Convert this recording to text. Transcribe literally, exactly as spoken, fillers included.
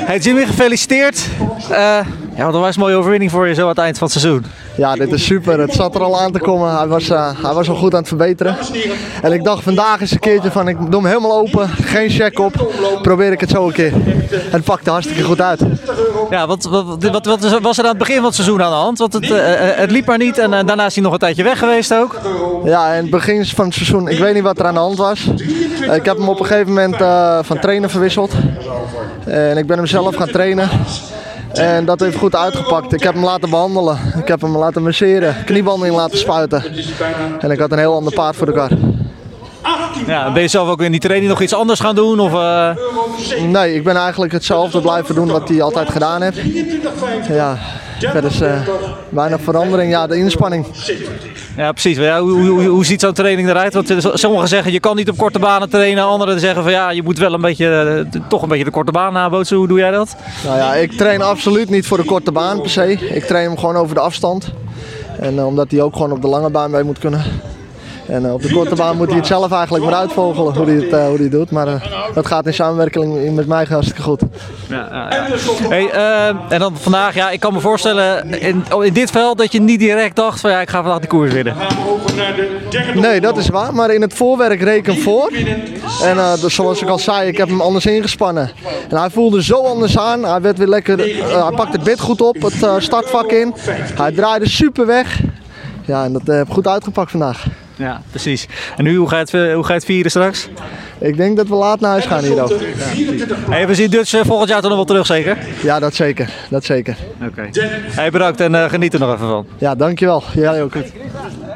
Hey Jimmy, gefeliciteerd. Uh, ja, wat een wijs mooie overwinning voor je zo aan het eind van het seizoen. Ja, dit is super. Het zat er al aan te komen. Hij was, uh, hij was al goed aan het verbeteren. En ik dacht vandaag is een keertje van ik doe hem helemaal open. Geen check op. Probeer ik het zo een keer. En het pakte hartstikke goed uit. Ja, wat, wat, wat, wat was er aan het begin van het seizoen aan de hand? Want het, uh, het liep maar niet en uh, daarna is hij nog een tijdje weg geweest ook. Ja, in het begin van het seizoen, ik weet niet wat er aan de hand was. Uh, ik heb hem op een gegeven moment uh, van trainer verwisseld. En ik ben hem zelf gaan trainen. En dat heeft goed uitgepakt. Ik heb hem laten behandelen. Ik heb hem laten masseren. Kniebehandeling laten spuiten. En ik had een heel ander paard voor de kar. Ja, ben je zelf ook in die training nog iets anders gaan doen? Of, uh... Nee, ik ben eigenlijk hetzelfde blijven doen wat hij altijd gedaan heeft. Ja, verder is uh, weinig verandering. Ja, de inspanning. Ja, precies. Ja, hoe, hoe, hoe ziet zo'n training eruit? Want sommigen zeggen je kan niet op korte banen trainen. Anderen zeggen van ja, je moet wel een beetje, toch een beetje de korte baan nabootsen. Hoe doe jij dat? Nou ja, ik train absoluut niet voor de korte baan per se. Ik train hem gewoon over de afstand. En uh, omdat hij ook gewoon op de lange baan mee moet kunnen. En uh, op de korte baan moet hij het zelf eigenlijk maar uitvogelen hoe hij het, uh, hoe hij het doet. Maar uh, dat gaat in samenwerking met mij hartstikke goed. Ja, ja, ja. Hey, uh, en dan vandaag, ja, ik kan me voorstellen in, in dit veld dat je niet direct dacht van ja, ik ga vandaag die koers winnen. Nee, dat is waar. Maar in het voorwerk reed ik hem voor. En uh, dus zoals ik al zei, ik heb hem anders ingespannen. En hij voelde zo anders aan. Hij werd weer lekker, uh, hij pakte het bit goed op, het uh, startvak in. Hij draaide super weg. Ja, en dat uh, heb goed uitgepakt vandaag. Ja, precies. En nu, hoe ga je het, hoe ga je het vieren straks? Ik denk dat we laat naar huis gaan hier ook. Ja, hey, we zien Dutch volgend jaar toch nog wel terug, zeker? Ja, dat zeker. Dat zeker. Oké. Okay. Hey, bedankt en uh, geniet er nog even van. Ja, dankjewel. Jij ook.